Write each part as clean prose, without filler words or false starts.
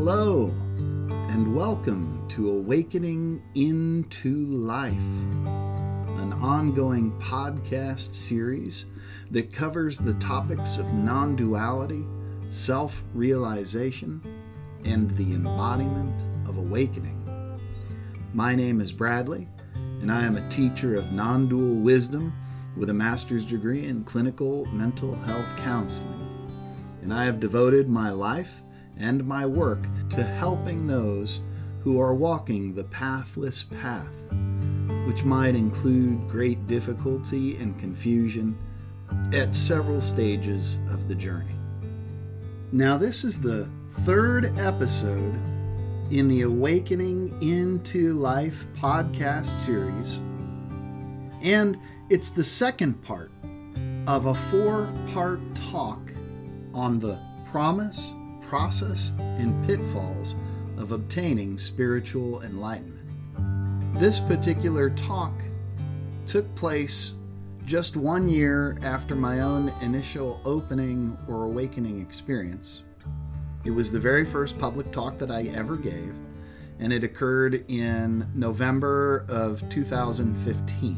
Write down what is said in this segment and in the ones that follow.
Hello, and welcome to Awakening into Life, an ongoing podcast series that covers the topics of non-duality, self-realization, and the embodiment of awakening. My name is Bradley, and I am a teacher of non-dual wisdom with a master's degree in clinical mental health counseling. And I have devoted my life and my work to helping those who are walking the pathless path, which might include great difficulty and confusion at several stages of the journey. Now, this is the third episode in the Awakening into Life podcast series, and it's the second part of a 4-part talk on the promise, process, and pitfalls of obtaining spiritual enlightenment. This particular talk took place just 1 year after my own initial opening or awakening experience. It was the very first public talk that I ever gave, and it occurred in November of 2015.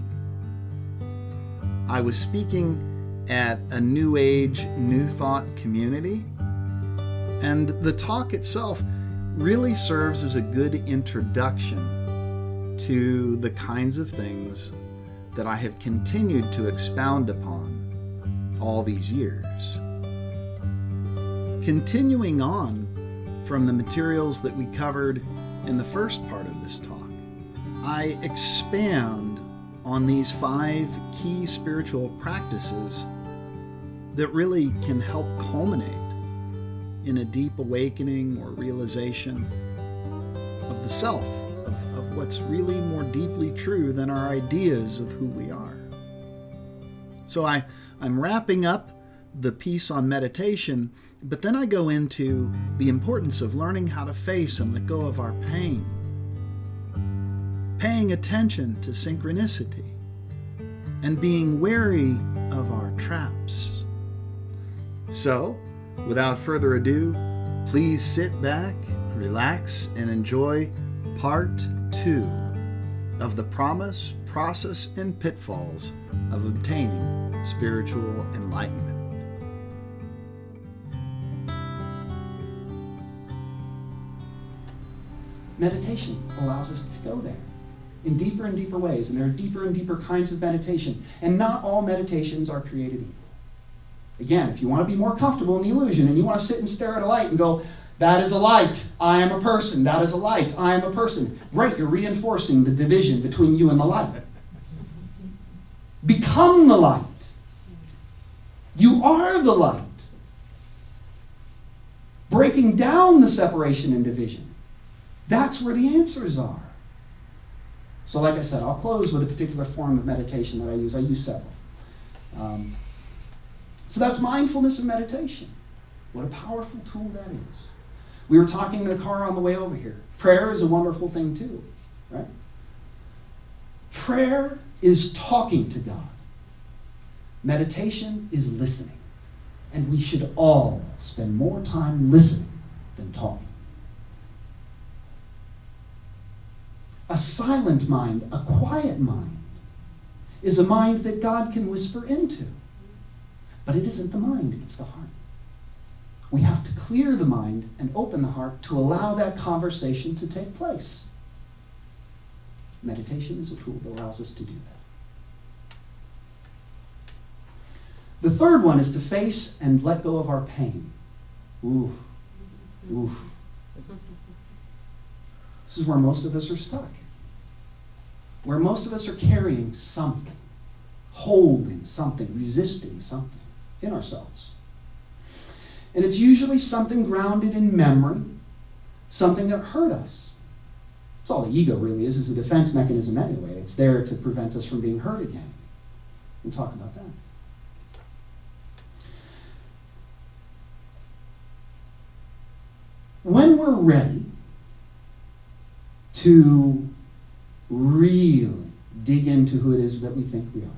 I was speaking at a New Age, New Thought community, and the talk itself really serves as a good introduction to the kinds of things that I have continued to expound upon all these years. Continuing on from the materials that we covered in the first part of this talk, I expand on these 5 key spiritual practices that really can help culminate in a deep awakening or realization of the self, of what's really more deeply true than our ideas of who we are. So I'm wrapping up the piece on meditation, but then I go into the importance of learning how to face and let go of our pain, paying attention to synchronicity, and being wary of our traps. So, without further ado, please sit back, relax, and enjoy part 2 of the promise, process, and pitfalls of obtaining spiritual enlightenment. Meditation allows us to go there in deeper and deeper ways, and there are deeper and deeper kinds of meditation, and not all meditations are created equal. Again, if you want to be more comfortable in the illusion and you want to sit and stare at a light and go, that is a light, I am a person, that is a light, I am a person. Right, you're reinforcing the division between you and the light. Become the light. You are the light. Breaking down the separation and division. That's where the answers are. So like I said, I'll close with a particular form of meditation that I use. I use several. So that's mindfulness and meditation. What a powerful tool that is. We were talking in the car on the way over here. Prayer is a wonderful thing too, right? Prayer is talking to God. Meditation is listening. And we should all spend more time listening than talking. A silent mind, a quiet mind, is a mind that God can whisper into. But it isn't the mind, it's the heart. We have to clear the mind and open the heart to allow that conversation to take place. Meditation is a tool that allows us to do that. The third one is to face and let go of our pain. Ooh. This is where most of us are stuck. Where most of us are carrying something, holding something, resisting something in ourselves. And it's usually something grounded in memory, something that hurt us. That's all the ego really is a defense mechanism anyway. It's there to prevent us from being hurt again. We'll talk about that. When we're ready to really dig into who it is that we think we are,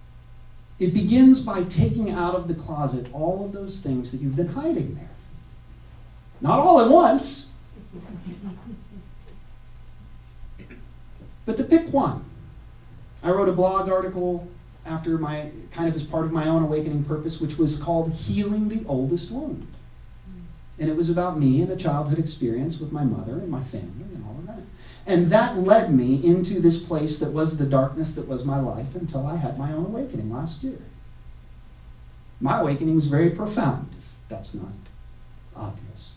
it begins by taking out of the closet all of those things that you've been hiding there. Not all at once. But to pick one. I wrote a blog article after as part of my own awakening purpose, which was called Healing the Oldest Wound. And it was about me and a childhood experience with my mother and my family and all of that. And that led me into this place that was the darkness that was my life until I had my own awakening last year. My awakening was very profound, if that's not obvious.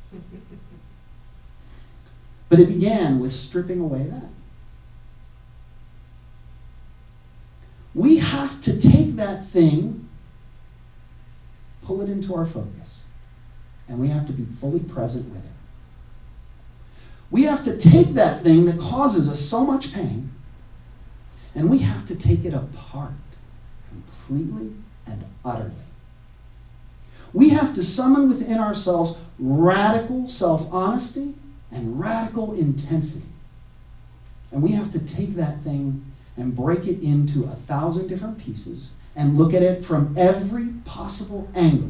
But it began with stripping away that. We have to take that thing, pull it into our focus, and we have to be fully present with it. We have to take that thing that causes us so much pain, and we have to take it apart completely and utterly. We have to summon within ourselves radical self-honesty and radical intensity. And we have to take that thing and break it into 1,000 different pieces and look at it from every possible angle.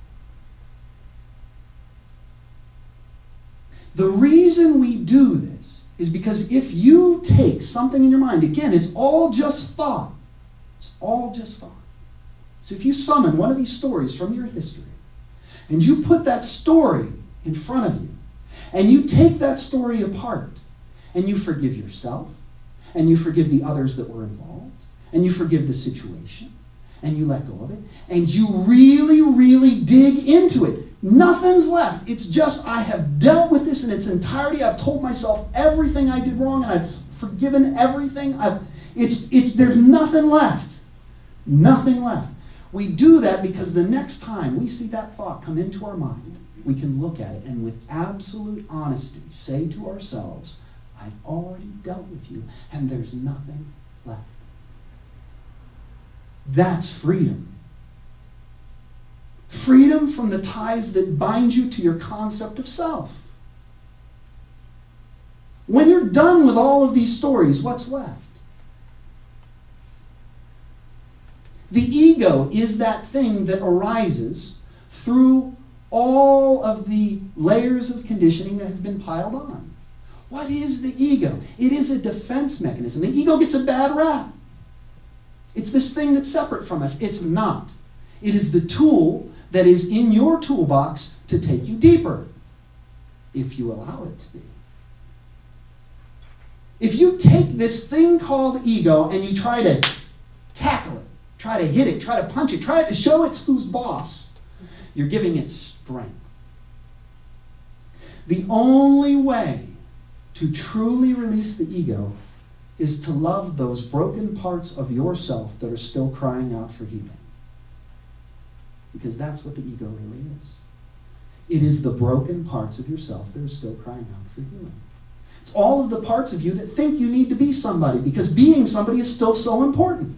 The reason we do this is because if you take something in your mind, again, it's all just thought. It's all just thought. So if you summon one of these stories from your history, and you put that story in front of you, and you take that story apart, and you forgive yourself, and you forgive the others that were involved, and you forgive the situation, and you let go of it, and you really, really dig into it. Nothing's left. It's just, I have dealt with this in its entirety. I've told myself everything I did wrong, and I've forgiven everything. There's nothing left. Nothing left. We do that because the next time we see that thought come into our mind, we can look at it and with absolute honesty say to ourselves, I've already dealt with you, and there's nothing left. That's freedom. Freedom from the ties that bind you to your concept of self. When you're done with all of these stories, what's left? The ego is that thing that arises through all of the layers of conditioning that have been piled on. What is the ego? It is a defense mechanism. The ego gets a bad rap. It's this thing that's separate from us. It's not. It is the tool that is in your toolbox to take you deeper, if you allow it to be. If you take this thing called ego and you try to tackle it, try to hit it, try to punch it, try to show it's who's boss, you're giving it strength. The only way to truly release the ego is to love those broken parts of yourself that are still crying out for healing. Because that's what the ego really is. It is the broken parts of yourself that are still crying out for healing. It's all of the parts of you that think you need to be somebody because being somebody is still so important.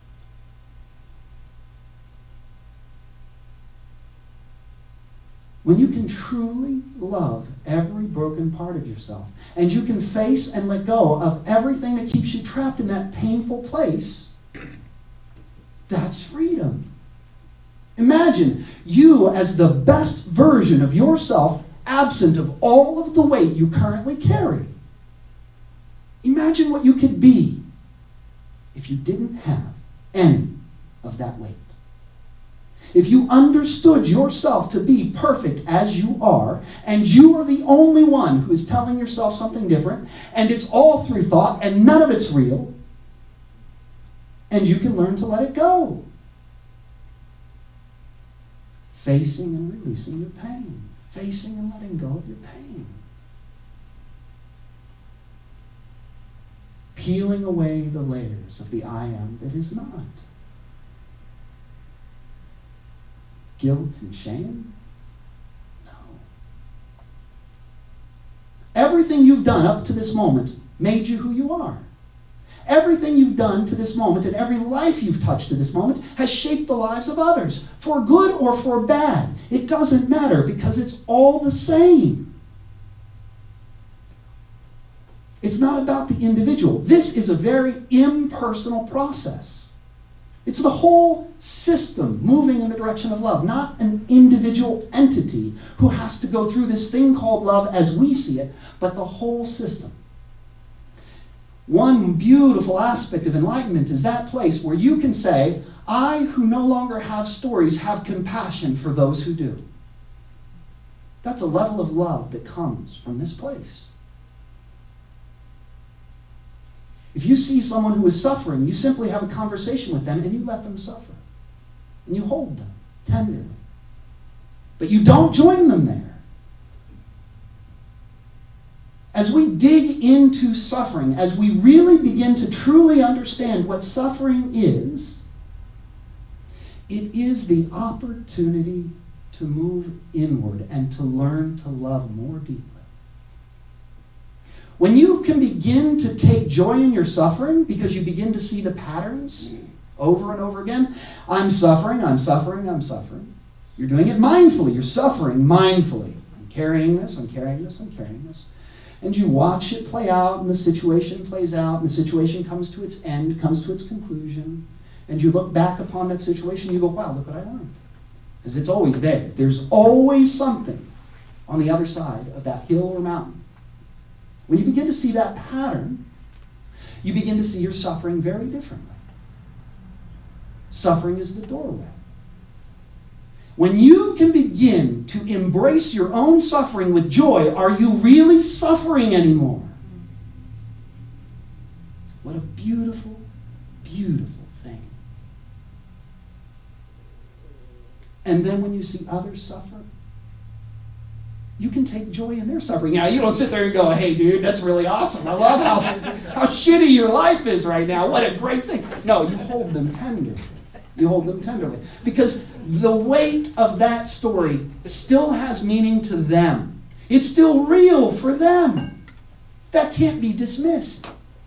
When you can truly love every broken part of yourself, and you can face and let go of everything that keeps you trapped in that painful place, that's freedom. Imagine you as the best version of yourself, absent of all of the weight you currently carry. Imagine what you could be if you didn't have any of that weight. If you understood yourself to be perfect as you are, and you are the only one who is telling yourself something different, and it's all through thought, and none of it's real, and you can learn to let it go. Facing and releasing your pain. Facing and letting go of your pain. Peeling away the layers of the I am that is not. Guilt and shame? No. Everything you've done up to this moment made you who you are. Everything you've done to this moment and every life you've touched to this moment has shaped the lives of others, for good or for bad. It doesn't matter because it's all the same. It's not about the individual. This is a very impersonal process. It's the whole system moving in the direction of love, not an individual entity who has to go through this thing called love as we see it, but the whole system. One beautiful aspect of enlightenment is that place where you can say, I who no longer have stories have compassion for those who do. That's a level of love that comes from this place. If you see someone who is suffering, you simply have a conversation with them and you let them suffer. And you hold them tenderly. But you don't join them there. As we dig into suffering, as we really begin to truly understand what suffering is, it is the opportunity to move inward and to learn to love more deeply. When you can begin to take joy in your suffering because you begin to see the patterns over and over again, I'm suffering, I'm suffering, I'm suffering. You're doing it mindfully. You're suffering mindfully. I'm carrying this, I'm carrying this, I'm carrying this. And you watch it play out, and the situation plays out, and the situation comes to its end, comes to its conclusion. And you look back upon that situation, you go, wow, look what I learned. Because it's always there. There's always something on the other side of that hill or mountain. When you begin to see that pattern, you begin to see your suffering very differently. Suffering is the doorway. When you can begin to embrace your own suffering with joy, are you really suffering anymore? What a beautiful, beautiful thing. And then when you see others suffer, you can take joy in their suffering. Now, you don't sit there and go, hey, dude, that's really awesome. I love how shitty your life is right now. What a great thing. No, you hold them tenderly. You hold them tenderly. Because the weight of that story still has meaning to them. It's still real for them. That can't be dismissed.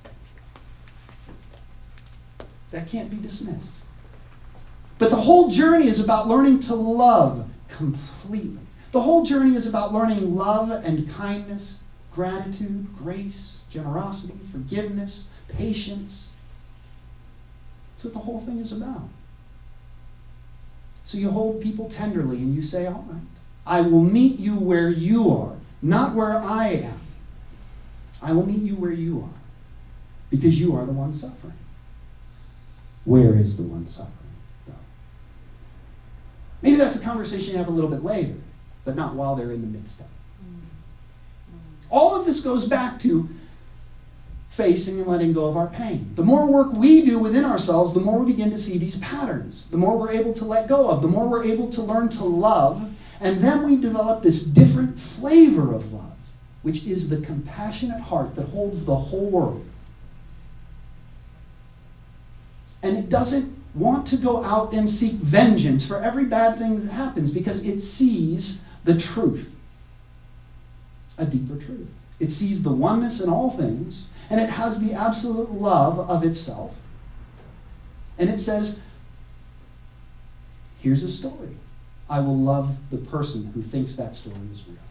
That can't be dismissed. But the whole journey is about learning to love completely. The whole journey is about learning love and kindness, gratitude, grace, generosity, forgiveness, patience. That's what the whole thing is about. So you hold people tenderly and you say, all right, I will meet you where you are, not where I am. I will meet you where you are, because you are the one suffering. Where is the one suffering, though? Maybe that's a conversation you have a little bit later, but not while they're in the midst of it. All of this goes back to facing and letting go of our pain. The more work we do within ourselves, the more we begin to see these patterns, the more we're able to let go of, the more we're able to learn to love, and then we develop this different flavor of love, which is the compassionate heart that holds the whole world. And it doesn't want to go out and seek vengeance for every bad thing that happens, because it sees the truth, a deeper truth. It sees the oneness in all things, and it has the absolute love of itself. And it says, here's a story. I will love the person who thinks that story is real.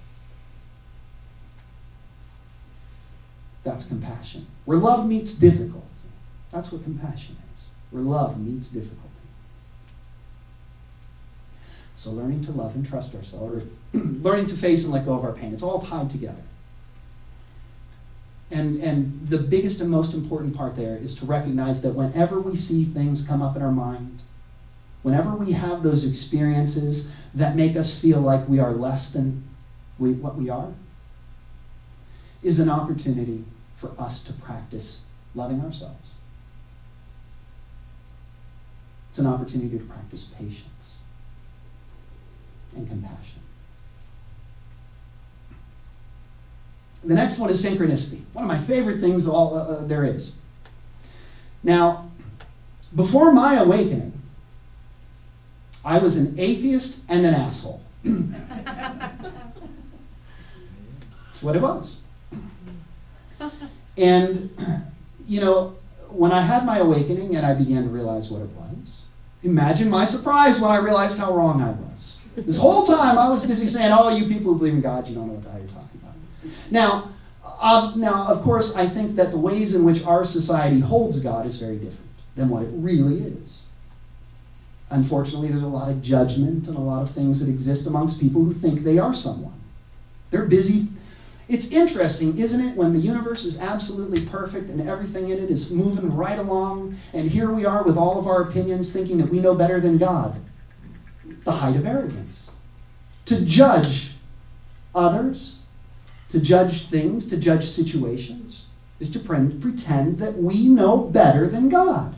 That's compassion. Where love meets difficulty. That's what compassion is. Where love meets difficulty. So learning to love and trust ourselves, or learning to face and let go of our pain, it's all tied together. And the biggest and most important part there is to recognize that whenever we see things come up in our mind, whenever we have those experiences that make us feel like we are less than what we are, is an opportunity for us to practice loving ourselves. It's an opportunity to practice patience and compassion. The next one is synchronicity. One of my favorite things there is. Now, before my awakening, I was an atheist and an asshole. That's what it was. And, when I had my awakening and I began to realize what it was, imagine my surprise when I realized how wrong I was. This whole time I was busy saying, oh, you people who believe in God, you don't know what the hell you're talking about. Now, of course, I think that the ways in which our society holds God is very different than what it really is. Unfortunately, there's a lot of judgment and a lot of things that exist amongst people who think they are someone. They're busy. It's interesting, isn't it, when the universe is absolutely perfect and everything in it is moving right along, and here we are with all of our opinions thinking that we know better than God. The height of arrogance. To judge others, to judge things, to judge situations, is to pretend that we know better than God.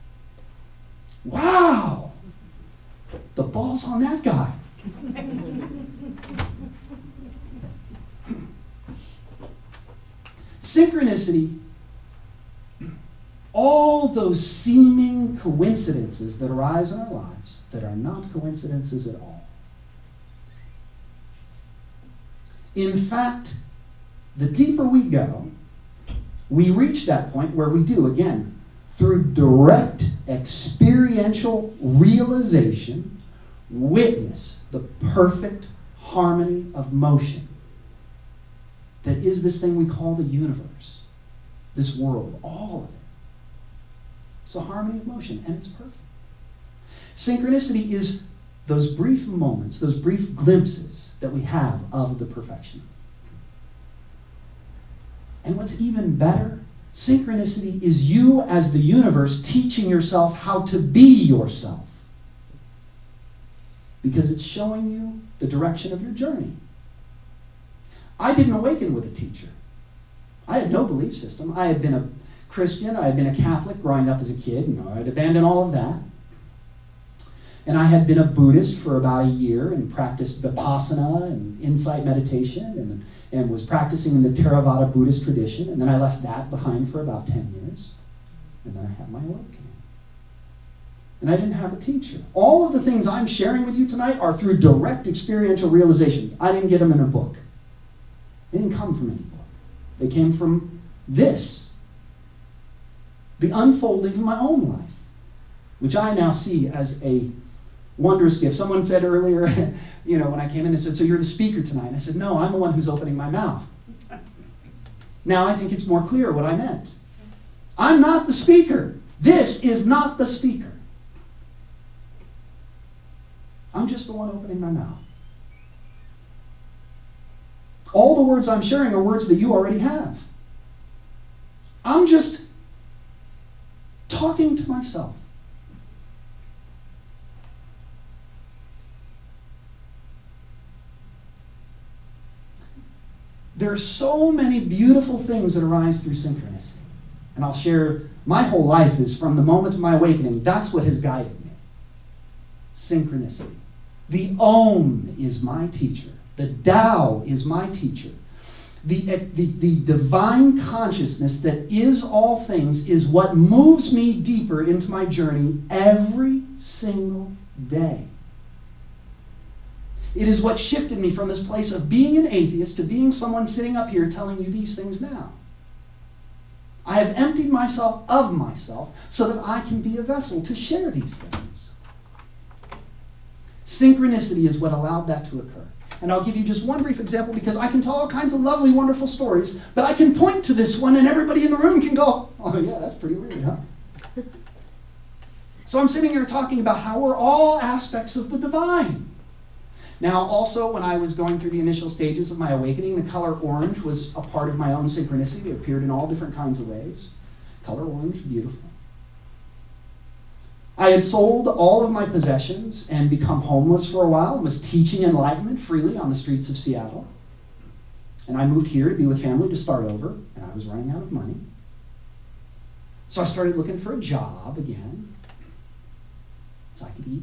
Wow! The ball's on that guy. Synchronicity, all those seeming coincidences that arise in our lives that are not coincidences at all. In fact, the deeper we go, we reach that point where we do, again, through direct experiential realization, witness the perfect harmony of motion that is this thing we call the universe, this world, all of it. It's a harmony of motion, and it's perfect. Synchronicity is those brief moments, those brief glimpses that we have of the perfection. And what's even better, synchronicity is you as the universe teaching yourself how to be yourself. Because it's showing you the direction of your journey. I didn't awaken with a teacher. I had no belief system. I had been a Christian. I had been a Catholic growing up as a kid. I had abandoned all of that. And I had been a Buddhist for about a year and practiced Vipassana and insight meditation and was practicing in the Theravada Buddhist tradition. And then I left that behind for about 10 years. And then I had my awakening. And I didn't have a teacher. All of the things I'm sharing with you tonight are through direct experiential realization. I didn't get them in a book. They didn't come from any book. They came from this. The unfolding of my own life, which I now see as a wondrous gift. Someone said earlier, when I came in and said, so you're the speaker tonight. And I said, no, I'm the one who's opening my mouth. Now I think it's more clear what I meant. I'm not the speaker. This is not the speaker. I'm just the one opening my mouth. All the words I'm sharing are words that you already have. I'm just talking to myself. There are so many beautiful things that arise through synchronicity. And I'll share, my whole life is from the moment of my awakening. That's what has guided me. Synchronicity. The Om is my teacher. The Tao is my teacher. The divine consciousness that is all things is what moves me deeper into my journey every single day. It is what shifted me from this place of being an atheist to being someone sitting up here telling you these things now. I have emptied myself of myself so that I can be a vessel to share these things. Synchronicity is what allowed that to occur. And I'll give you just one brief example because I can tell all kinds of lovely, wonderful stories, but I can point to this one and everybody in the room can go, oh yeah, that's pretty weird, huh? So I'm sitting here talking about how we're all aspects of the divine. Now, also, when I was going through the initial stages of my awakening, the color orange was a part of my own synchronicity. It appeared in all different kinds of ways. Color orange, beautiful. I had sold all of my possessions and become homeless for a while and was teaching enlightenment freely on the streets of Seattle. And I moved here to be with family to start over, and I was running out of money. So I started looking for a job again, so I could eat.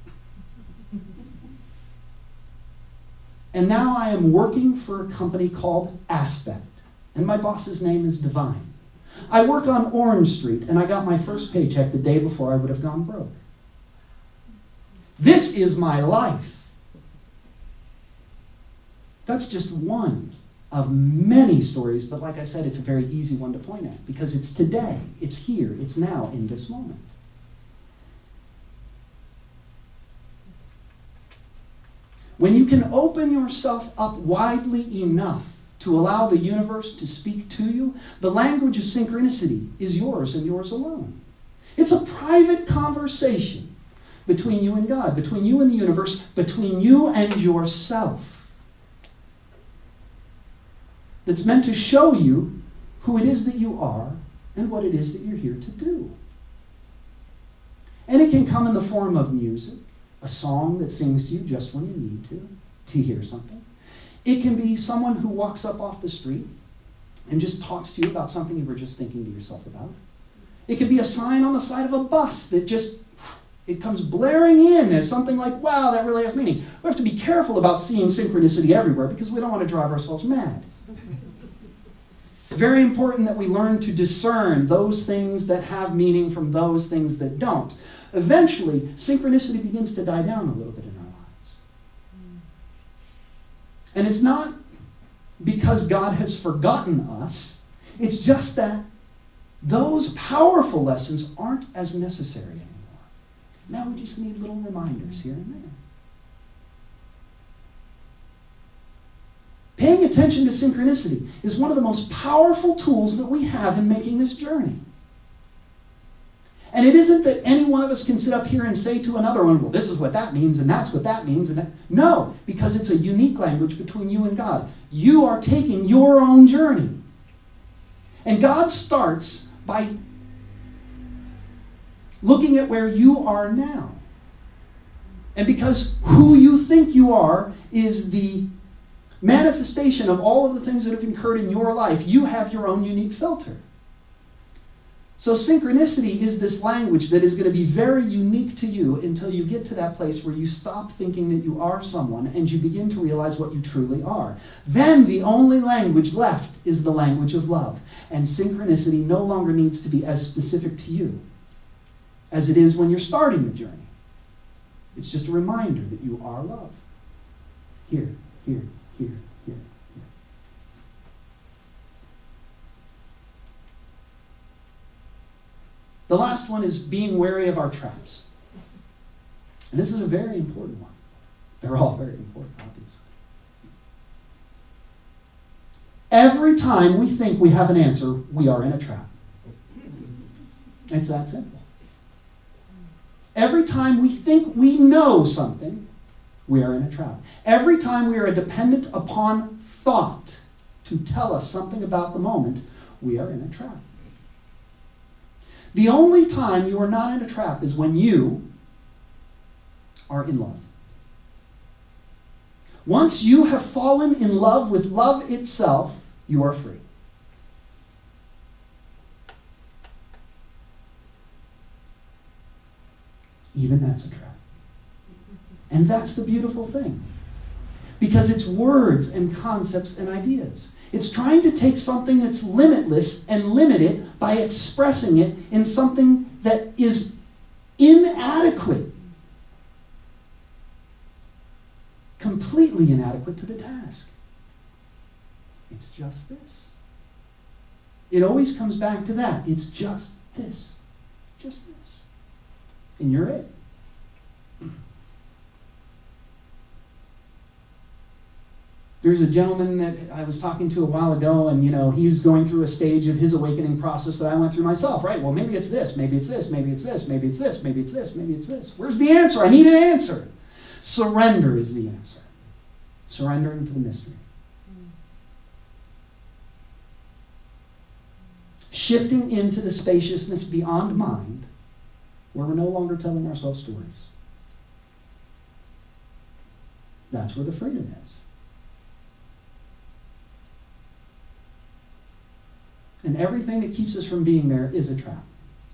And now I am working for a company called Aspect, and my boss's name is Divine. I work on Orange Street, and I got my first paycheck the day before I would have gone broke. This is my life. That's just one of many stories, but like I said, it's a very easy one to point at because it's today, it's here, it's now, in this moment. When you can open yourself up widely enough to allow the universe to speak to you, the language of synchronicity is yours and yours alone. It's a private conversation between you and God, between you and the universe, between you and yourself. That's meant to show you who it is that you are and what it is that you're here to do. And it can come in the form of music, a song that sings to you just when you need to hear something. It can be someone who walks up off the street and just talks to you about something you were just thinking to yourself about. It could be a sign on the side of a bus that just, it comes blaring in as something like, wow, that really has meaning. We have to be careful about seeing synchronicity everywhere because we don't want to drive ourselves mad. It's very important that we learn to discern those things that have meaning from those things that don't. Eventually, synchronicity begins to die down a little bit in our lives. And it's not because God has forgotten us. It's just that those powerful lessons aren't as necessary anymore. Now we just need little reminders here and there. Paying attention to synchronicity is one of the most powerful tools that we have in making this journey. And it isn't that any one of us can sit up here and say to another one, well, this is what that means, and that's what that means. No, because it's a unique language between you and God. You are taking your own journey. And God starts by looking at where you are now. And because who you think you are is the manifestation of all of the things that have occurred in your life, you have your own unique filter. So synchronicity is this language that is going to be very unique to you until you get to that place where you stop thinking that you are someone and you begin to realize what you truly are. Then the only language left is the language of love. And synchronicity no longer needs to be as specific to you as it is when you're starting the journey. It's just a reminder that you are love. Here, here, here, here. The last one is being wary of our traps. And this is a very important one. They're all very important, obviously. Every time we think we have an answer, we are in a trap. It's that simple. Every time we think we know something, we are in a trap. Every time we are dependent upon thought to tell us something about the moment, we are in a trap. The only time you are not in a trap is when you are in love. Once you have fallen in love with love itself, you are free. Even that's a trap. And that's the beautiful thing. Because it's words and concepts and ideas. It's trying to take something that's limitless and limit it by expressing it in something that is inadequate. Completely inadequate to the task. It's just this. It always comes back to that. It's just this. Just this. And you're it. There's a gentleman that I was talking to a while ago, and he was going through a stage of his awakening process that I went through myself, right? Well, maybe it's this, maybe it's this, maybe it's this, maybe it's this, maybe it's this, maybe it's this. Where's the answer? I need an answer. Surrender is the answer. Surrendering to the mystery. Shifting into the spaciousness beyond mind, where we're no longer telling ourselves stories. That's where the freedom is. And everything that keeps us from being there is a trap.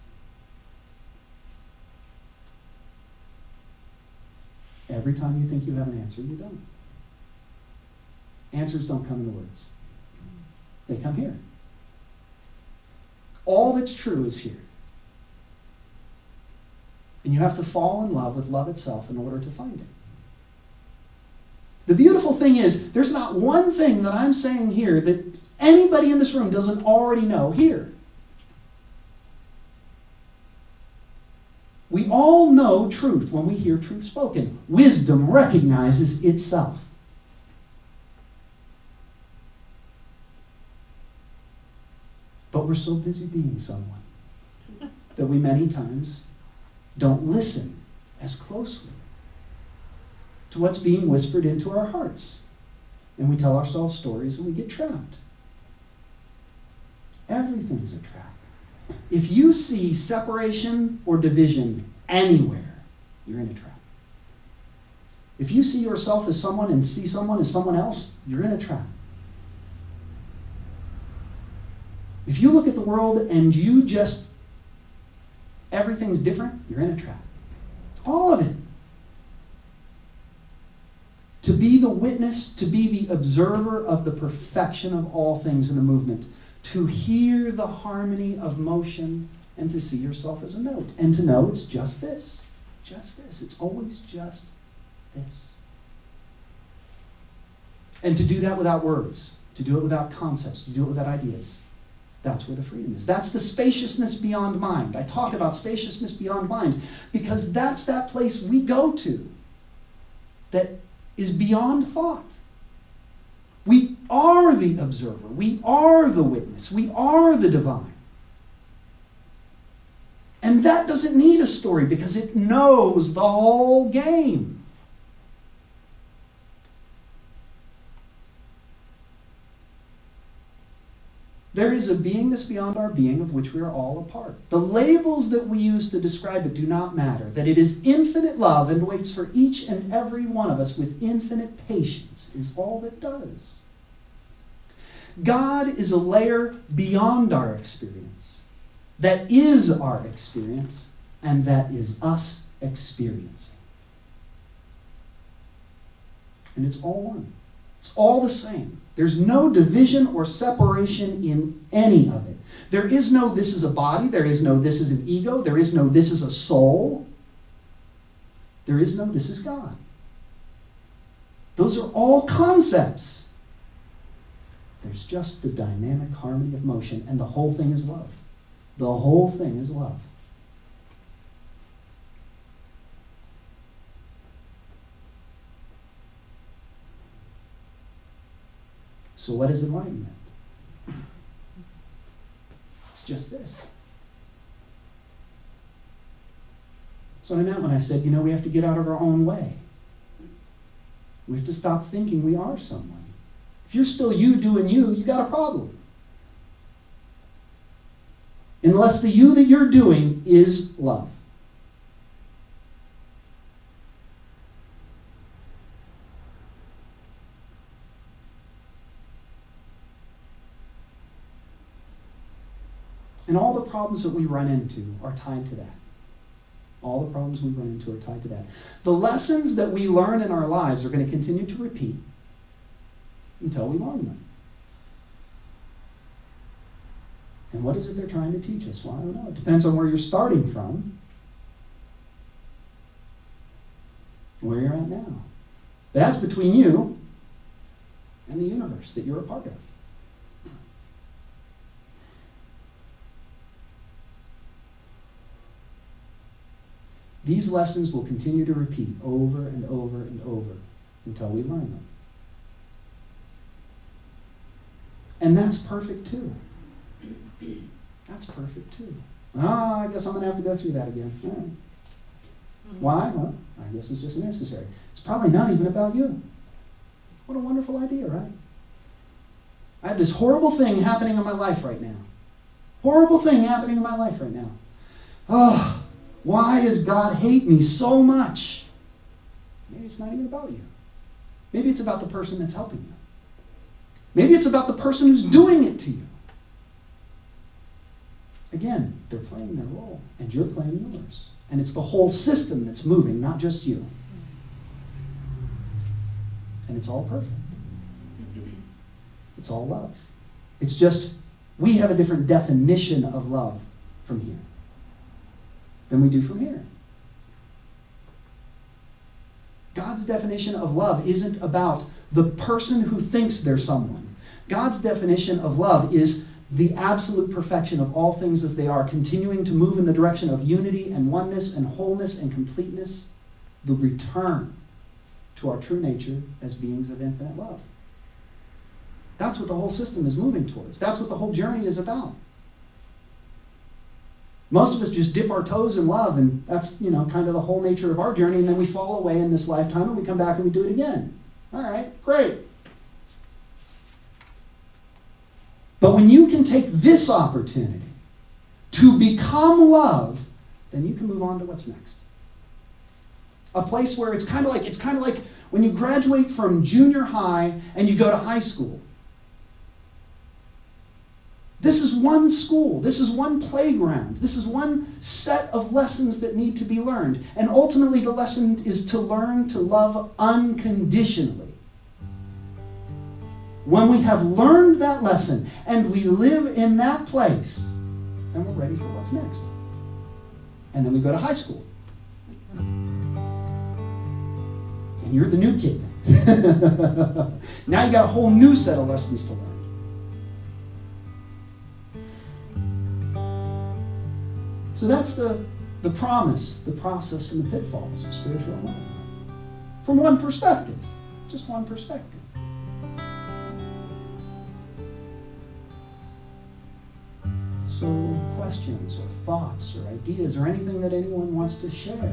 Every time you think you have an answer, you don't. Answers don't come in the words. They come here. All that's true is here. And you have to fall in love with love itself in order to find it. The beautiful thing is, there's not one thing that I'm saying here that anybody in this room doesn't already know here. We all know truth when we hear truth spoken. Wisdom recognizes itself. But we're so busy being someone that we many times don't listen as closely to what's being whispered into our hearts. And we tell ourselves stories and we get trapped. Everything's a trap. If you see separation or division anywhere, you're in a trap. If you see yourself as someone and see someone as someone else, you're in a trap. If you look at the world and you just, everything's different, you're in a trap. All of it. To be the witness, to be the observer of the perfection of all things in the movement, to hear the harmony of motion, and to see yourself as a note, and to know it's just this. Just this. It's always just this. And to do that without words, to do it without concepts, to do it without ideas. That's where the freedom is. That's the spaciousness beyond mind. I talk about spaciousness beyond mind because that's that place we go to that is beyond thought. We are the observer. We are the witness. We are the divine. And that doesn't need a story because it knows the whole game. There is a beingness beyond our being of which we are all a part. The labels that we use to describe it do not matter. That it is infinite love and waits for each and every one of us with infinite patience is all that does. God is a layer beyond our experience. That is our experience, and that is us experiencing. And it's all one. It's all the same. There's no division or separation in any of it. There is no this is a body. There is no this is an ego. There is no this is a soul. There is no this is God. Those are all concepts. There's just the dynamic harmony of motion, and the whole thing is love. The whole thing is love. So what is enlightenment? It's just this. That's what I meant when I said, we have to get out of our own way. We have to stop thinking we are someone. If you're still you doing you got a problem. Unless the you that you're doing is love. And all the problems that we run into are tied to that. All the problems we run into are tied to that. The lessons that we learn in our lives are going to continue to repeat until we learn them. And what is it they're trying to teach us? Well, I don't know. It depends on where you're starting from and where you're at now. But that's between you and the universe that you're a part of. These lessons will continue to repeat over and over and over until we learn them. And that's perfect too. That's perfect too. I guess I'm going to have to go through that again. All right. Why? Well, I guess it's just necessary. It's probably not even about you. What a wonderful idea, right? I have this horrible thing happening in my life right now. Horrible thing happening in my life right now. Oh, why does God hate me so much? Maybe it's not even about you. Maybe it's about the person that's helping you. Maybe it's about the person who's doing it to you. Again, they're playing their role, and you're playing yours. And it's the whole system that's moving, not just you. And it's all perfect. It's all love. It's just, we have a different definition of love from here than we do from here. God's definition of love isn't about the person who thinks they're someone. God's definition of love is the absolute perfection of all things as they are, continuing to move in the direction of unity and oneness and wholeness and completeness, the return to our true nature as beings of infinite love. That's what the whole system is moving towards. That's what the whole journey is about. Most of us just dip our toes in love, and that's, kind of the whole nature of our journey, and then we fall away in this lifetime, and we come back and we do it again. All right, great. But when you can take this opportunity to become love, then you can move on to what's next. A place where it's kind of like when you graduate from junior high and you go to high school. This is one school. This is one playground. This is one set of lessons that need to be learned. And ultimately, the lesson is to learn to love unconditionally. When we have learned that lesson and we live in that place, then we're ready for what's next. And then we go to high school. And you're the new kid. Now you got a whole new set of lessons to learn. So that's the promise, the process, and the pitfalls of spiritual enlightenment. From one perspective. Just one perspective. So questions or thoughts or ideas or anything that anyone wants to share?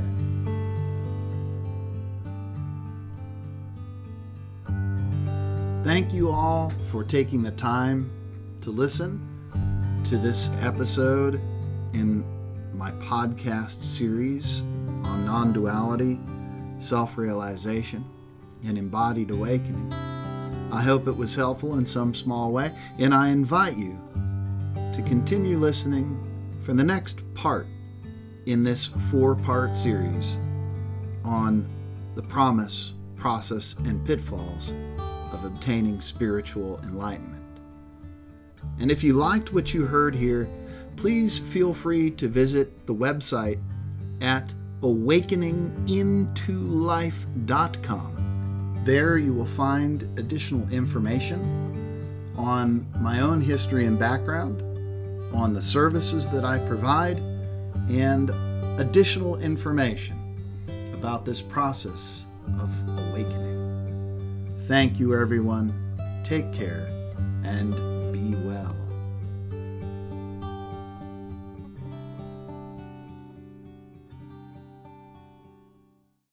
Thank you all for taking the time to listen to this episode in my podcast series on non-duality, self-realization, and embodied awakening. I hope it was helpful in some small way, and I invite you to continue listening for the next part in this 4-part series on the promise, process, and pitfalls of obtaining spiritual enlightenment. And if you liked what you heard here, please feel free to visit the website at awakeningintoLife.com. There you will find additional information on my own history and background, on the services that I provide, and additional information about this process of awakening. Thank you, everyone. Take care and be well.